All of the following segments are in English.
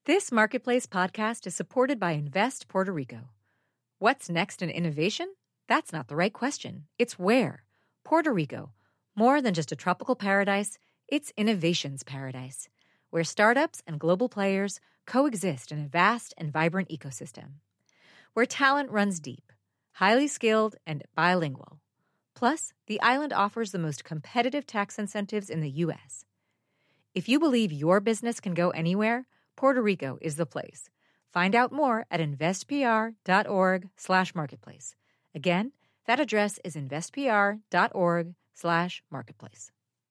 This Marketplace podcast is supported by Invest Puerto Rico. What's next in innovation? That's not the right question. It's where. Puerto Rico. More than just a tropical paradise, it's innovation's paradise, where startups and global players coexist in a vast and vibrant ecosystem. Where talent runs deep, highly skilled, and bilingual. Plus, the island offers the most competitive tax incentives in the U.S. If you believe your business can go anywhere, Puerto Rico is the place. Find out more at investpr.org/marketplace. Again, that address is investpr.org/marketplace.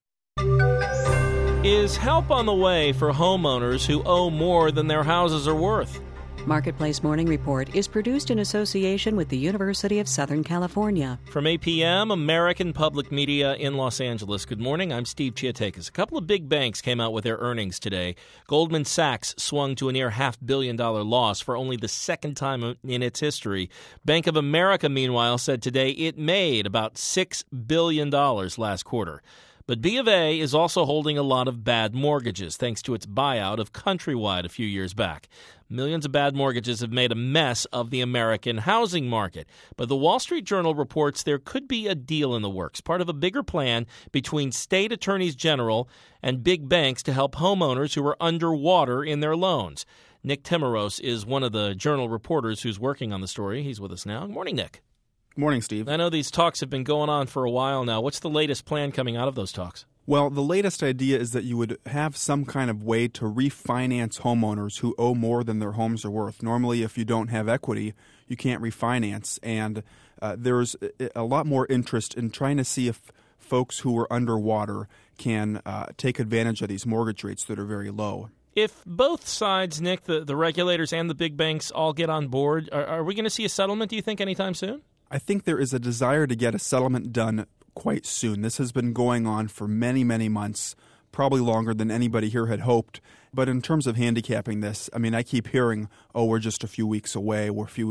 Is help on the way for homeowners who owe more than their houses are worth? Marketplace Morning Report is produced in association with the University of Southern California. From APM, American Public Media in Los Angeles. Good morning, I'm Steve Chiatakis. A couple of big banks came out with their earnings today. Goldman Sachs swung to a near $500 million loss for only the second time in its history. Bank of America, meanwhile, said today it made about $6 billion last quarter. But B of A is also holding a lot of bad mortgages, thanks to its buyout of Countrywide a few years back. Millions of bad mortgages have made a mess of the American housing market. But the Wall Street Journal reports there could be a deal in the works, part of a bigger plan between state attorneys general and big banks to help homeowners who are underwater in their loans. Nick Timiraos is one of the Journal reporters who's working on the story. He's with us now. Good morning, Nick. Morning, Steve. I know these talks have been going on for a while now. What's the latest plan coming out of those talks? Well, the latest idea is that you would have some kind of way to refinance homeowners who owe more than their homes are worth. Normally, if you don't have equity, you can't refinance. And there's a lot more interest in trying to see if folks who are underwater can take advantage of these mortgage rates that are very low. If both sides, Nick, the regulators and the big banks all get on board, are we going to see a settlement, do you think, anytime soon? I think there is a desire to get a settlement done quite soon. This has been going on for many, many months, probably longer than anybody here had hoped. But in terms of handicapping this, I mean, I keep hearing, we're just a few weeks away,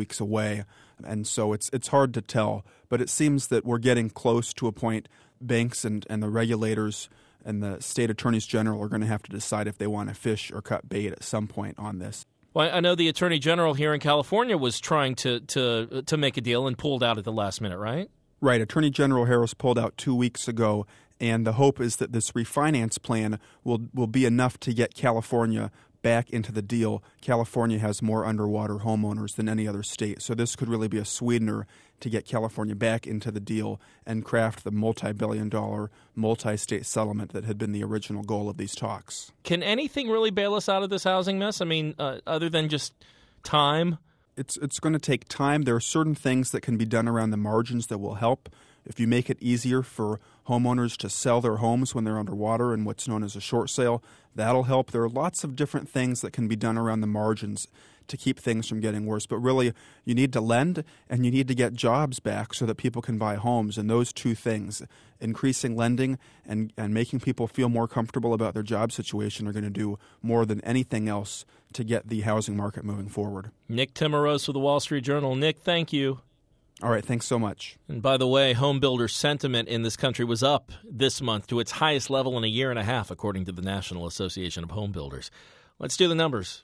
And so it's hard to tell. But it seems that we're getting close to a point. Banks and the regulators and the state attorneys general are going to have to decide if they want to fish or cut bait at some point on this. Well, I know the Attorney General here in California was trying to make a deal and pulled out at the last minute, right? Right. Attorney General Harris pulled out 2 weeks ago, and the hope is that this refinance plan will be enough to get California back into the deal. California has more underwater homeowners than any other state, so this could really be a sweetener to get California back into the deal and craft the multi-billion-dollar, multi-state settlement that had been the original goal of these talks. Can anything really bail us out of this housing mess? I mean, other than just time? It's going to take time. There are certain things that can be done around the margins that will help. If you make it easier for homeowners to sell their homes when they're underwater in what's known as a short sale, that'll help. There are lots of different things that can be done around the margins to keep things from getting worse. But really, you need to lend and you need to get jobs back so that people can buy homes. And those two things, increasing lending and making people feel more comfortable about their job situation, are going to do more than anything else to get the housing market moving forward. Nick Timiraos with the Wall Street Journal. Nick, thank you. All right, thanks so much. And by the way, home builder sentiment in this country was up this month to its highest level in a year and a half, according to the National Association of Home Builders. Let's do the numbers.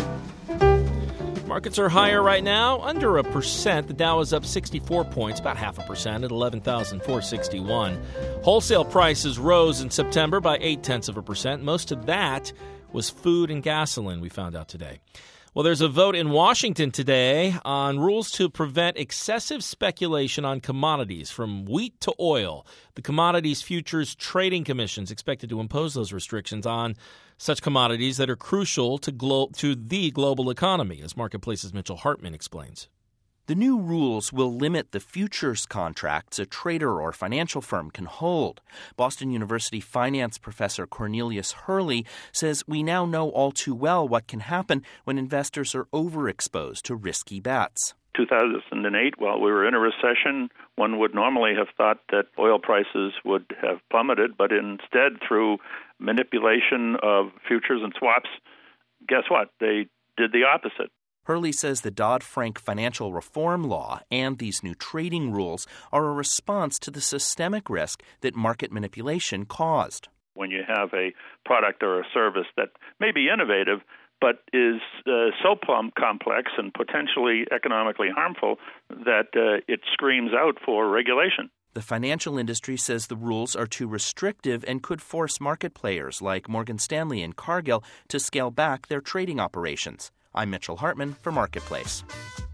Markets are higher right now, under 1%. The Dow is up 64 points, about 0.5% at 11,461. Wholesale prices rose in September by 0.8%. Most of that was food and gasoline, we found out today. Well, there's a vote in Washington today on rules to prevent excessive speculation on commodities, from wheat to oil. The Commodities Futures Trading Commission is expected to impose those restrictions on such commodities that are crucial to the global economy, as Marketplace's Mitchell Hartman explains. The new rules will limit the futures contracts a trader or financial firm can hold. Boston University finance professor Cornelius Hurley says we now know all too well what can happen when investors are overexposed to risky bets. 2008, while we were in a recession, one would normally have thought that oil prices would have plummeted, but instead, through manipulation of futures and swaps, guess what? They did the opposite. Hurley says the Dodd-Frank financial reform law and these new trading rules are a response to the systemic risk that market manipulation caused. When you have a product or a service that may be innovative, but is so complex and potentially economically harmful that it screams out for regulation. The financial industry says the rules are too restrictive and could force market players like Morgan Stanley and Cargill to scale back their trading operations. I'm Mitchell Hartman for Marketplace.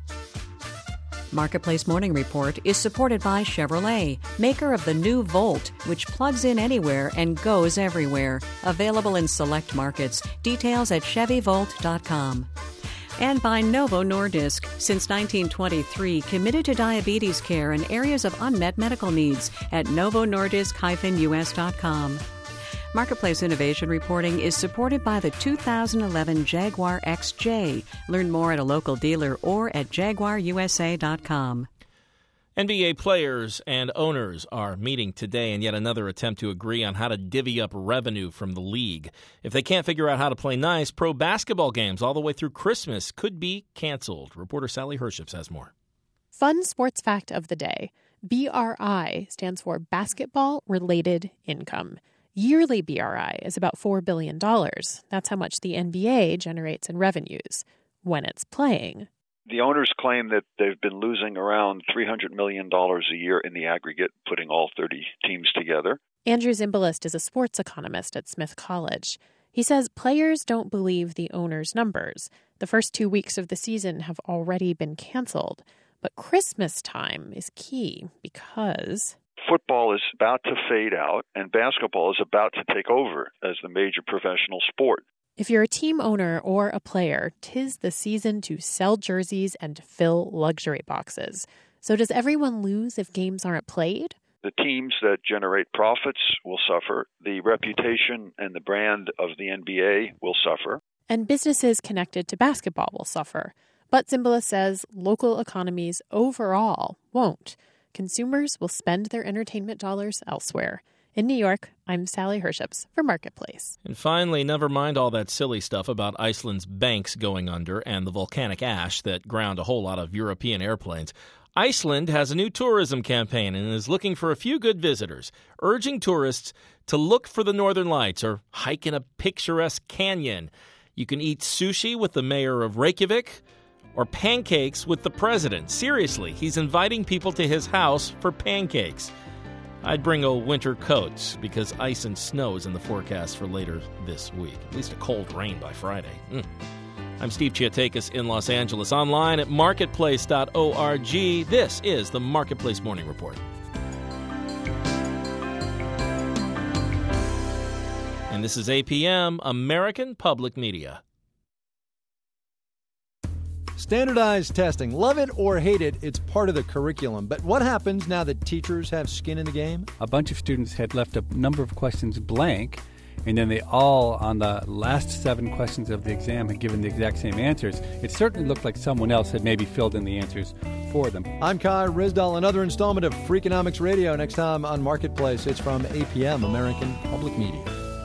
Marketplace Morning Report is supported by Chevrolet, maker of the new Volt, which plugs in anywhere and goes everywhere. Available in select markets. Details at ChevyVolt.com. And by Novo Nordisk, since 1923, committed to diabetes care and areas of unmet medical needs at novonordisk-us.com. Marketplace Innovation Reporting is supported by the 2011 Jaguar XJ. Learn more at a local dealer or at jaguarusa.com. NBA players and owners are meeting today in yet another attempt to agree on how to divvy up revenue from the league. If they can't figure out how to play nice, pro basketball games all the way through Christmas could be canceled. Reporter Sally Herships has more. Fun sports fact of the day. BRI stands for Basketball Related Income. Yearly BRI is about $4 billion. That's how much the NBA generates in revenues when it's playing. The owners claim that they've been losing around $300 million a year in the aggregate, putting all 30 teams together. Andrew Zimbalist is a sports economist at Smith College. He says players don't believe the owners' numbers. The first 2 weeks of the season have already been canceled. But Christmas time is key because football is about to fade out and basketball is about to take over as the major professional sport. If you're a team owner or a player, 'tis the season to sell jerseys and fill luxury boxes. So does everyone lose if games aren't played? The teams that generate profits will suffer. The reputation and the brand of the NBA will suffer. And businesses connected to basketball will suffer. But Zimbalist says local economies overall won't. Consumers will spend their entertainment dollars elsewhere. In New York, I'm Sally Herships for Marketplace. And finally, never mind all that silly stuff about Iceland's banks going under and the volcanic ash that ground a whole lot of European airplanes. Iceland has a new tourism campaign and is looking for a few good visitors, urging tourists to look for the northern lights or hike in a picturesque canyon. You can eat sushi with the mayor of Reykjavik or pancakes with the president. Seriously, he's inviting people to his house for pancakes. I'd bring a winter coat because ice and snow is in the forecast for later this week. At least a cold rain by Friday. I'm Steve Chiatakis in Los Angeles. Online at marketplace.org. This is the Marketplace Morning Report. And this is APM, American Public Media. Standardized testing. Love it or hate it, it's part of the curriculum. But what happens now that teachers have skin in the game? A bunch of students had left a number of questions blank, and then they all, on the last 7 questions of the exam, had given the exact same answers. It certainly looked like someone else had maybe filled in the answers for them. I'm Kai Rizdal. Another installment of Freakonomics Radio next time on Marketplace. It's from APM, American Public Media.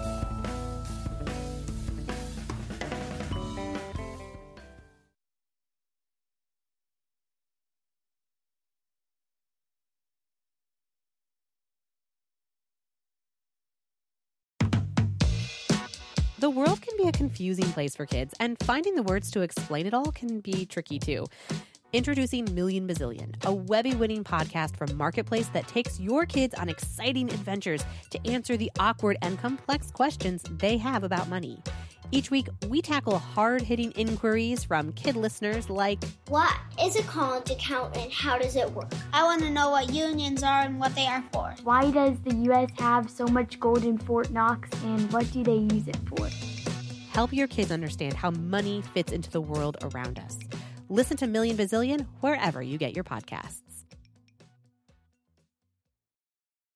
The world can be a confusing place for kids, and finding the words to explain it all can be tricky too. Introducing Million Bazillion, a Webby-winning podcast from Marketplace that takes your kids on exciting adventures to answer the awkward and complex questions they have about money. Each week, we tackle hard-hitting inquiries from kid listeners like, what is a college account and how does it work? I want to know what unions are and what they are for. Why does the U.S. have so much gold in Fort Knox and what do they use it for? Help your kids understand how money fits into the world around us. Listen to Million Bazillion wherever you get your podcasts.